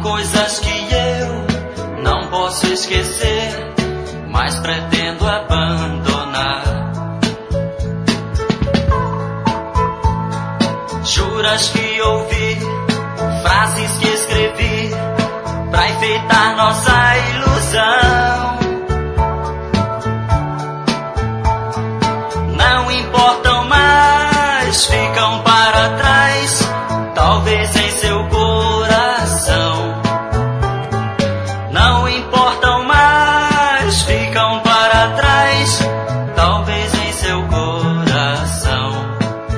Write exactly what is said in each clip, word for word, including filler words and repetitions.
coisas que eu não posso esquecer, mas pretendo abandonar. Juras que ouvi, frases que escrevi pra enfeitar nossa ilusão, não importam mais, ficam para trás, talvez em seu coração. Não importam mais, ficam para trás, talvez em seu coração.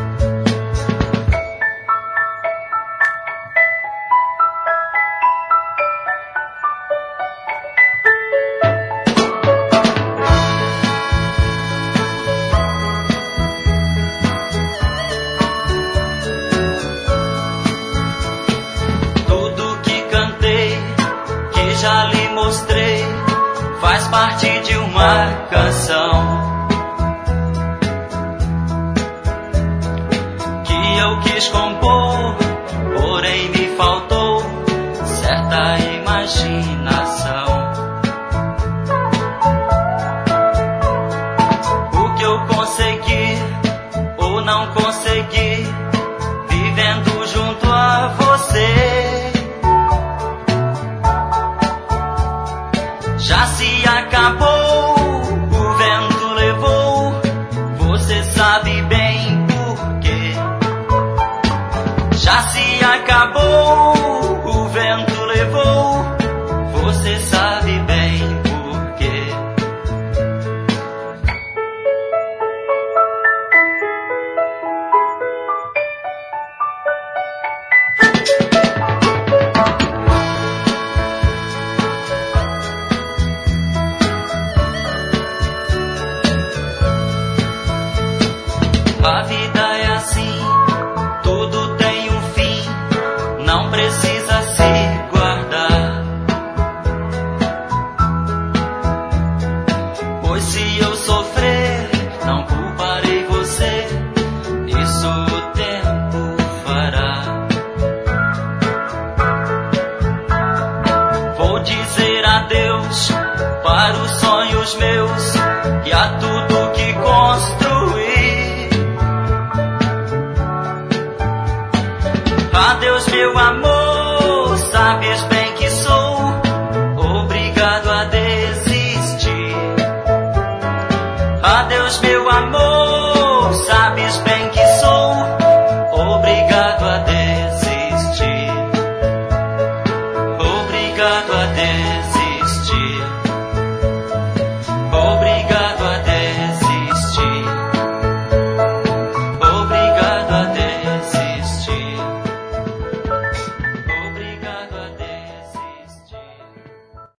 Já lhe mostrei, faz parte de uma canção que eu quis compor, porém me faltou certa imaginação. O que eu consegui ou não consegui, vivendo junto a você, já se acabou, o vento levou, você sabe bem por quê. Já se acabou, o vento levou, você sabe bem por quê. A vida é assim, tudo tem um fim, não precisa se guardar. Pois se eu sofrer, não culparei você, isso o tempo fará. Vou dizer adeus para os sonhos meus e a tudo que construí. Adeus, meu amor, sabes